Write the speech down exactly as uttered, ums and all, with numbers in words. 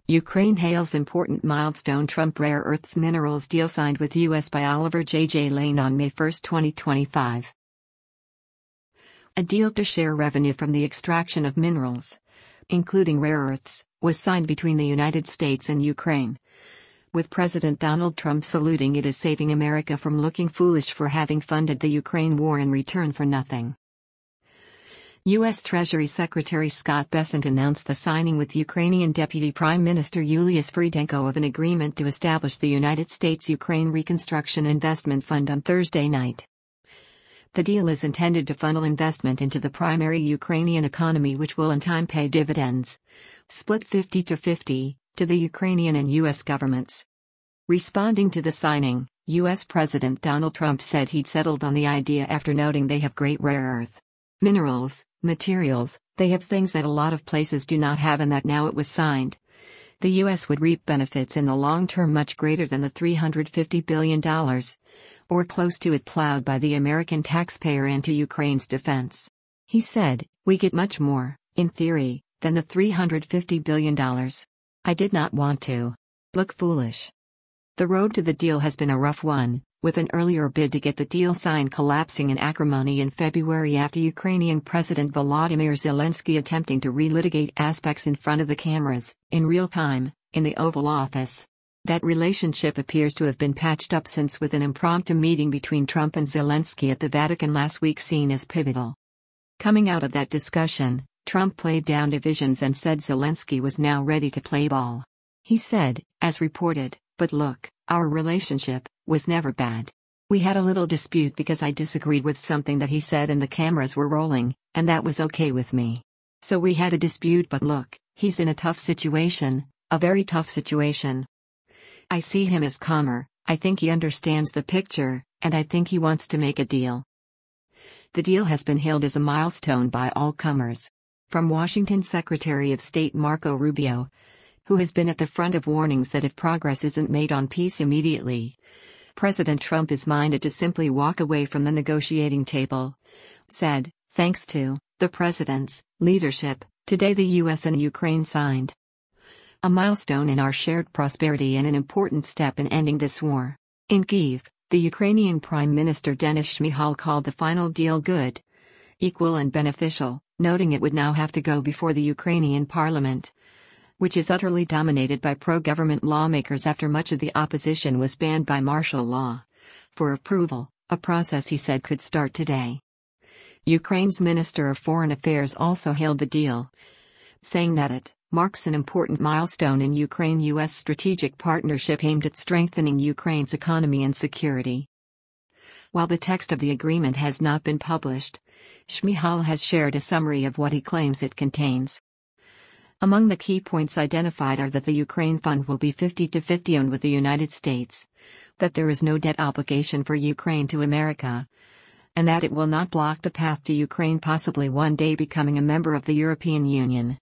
Ukraine hails important milestone Trump rare earths minerals deal signed with U S by Oliver J J Lane on May first, twenty twenty-five. A deal to share revenue from the extraction of minerals, including rare earths, was signed between the United States and Ukraine, with President Donald Trump saluting it as saving America from looking foolish for having funded the Ukraine war in return for nothing. U S Treasury Secretary Scott Bessent announced the signing with Ukrainian Deputy Prime Minister Yulius Frydenko of an agreement to establish the United States-Ukraine Reconstruction Investment Fund on Thursday night. The deal is intended to funnel investment into the primary Ukrainian economy, which will in time pay dividends, split fifty to fifty, to the Ukrainian and U S governments. Responding to the signing, U S President Donald Trump said he'd settled on the idea after noting they have great rare earth minerals, materials, they have things that a lot of places do not have, and that now it was signed, the U S would reap benefits in the long term much greater than the three hundred fifty billion dollars, or close to it, plowed by the American taxpayer into Ukraine's defense. He said, "We get much more, in theory, than the three hundred fifty billion dollars. I did not want to look foolish." The road to the deal has been a rough one, with an earlier bid to get the deal signed collapsing in acrimony in February after Ukrainian President Volodymyr Zelensky attempting to relitigate aspects in front of the cameras, in real time, in the Oval Office. That relationship appears to have been patched up since, with an impromptu meeting between Trump and Zelensky at the Vatican last week seen as pivotal. Coming out of that discussion, Trump played down divisions and said Zelensky was now ready to play ball. He said, as reported, "But look, our relationship was never bad. We had a little dispute because I disagreed with something that he said and the cameras were rolling, and that was okay with me. So we had a dispute, but look, he's in a tough situation, a very tough situation. I see him as calmer, I think he understands the picture, and I think he wants to make a deal." The deal has been hailed as a milestone by all comers. From Washington Secretary of State Marco Rubio, who has been at the front of warnings that if progress isn't made on peace immediately, President Trump is minded to simply walk away from the negotiating table, said, "Thanks to the president's leadership, today the U S and Ukraine signed a milestone in our shared prosperity and an important step in ending this war." In Kyiv, the Ukrainian Prime Minister Denis Shmyhal called the final deal good, equal and beneficial, noting it would now have to go before the Ukrainian parliament, which is utterly dominated by pro-government lawmakers after much of the opposition was banned by martial law, for approval, a process he said could start today. Ukraine's Minister of Foreign Affairs also hailed the deal, saying that it marks an important milestone in Ukraine-U S strategic partnership aimed at strengthening Ukraine's economy and security. While the text of the agreement has not been published, Shmyhal has shared a summary of what he claims it contains. Among the key points identified are that the Ukraine Fund will be fifty to fifty owned with the United States, that there is no debt obligation for Ukraine to America, and that it will not block the path to Ukraine possibly one day becoming a member of the European Union.